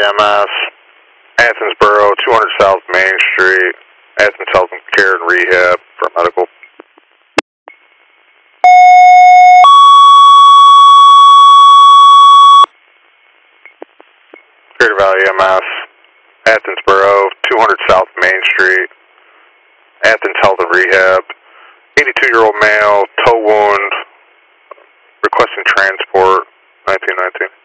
EMS, Athens Borough, 200 South Main Street, Athens Health and Care and Rehab for medical. Crater Valley EMS, Athens Borough, 200 South Main Street, Athens Health and Rehab, 82-year-old male, toe wound, requesting transport, 1919.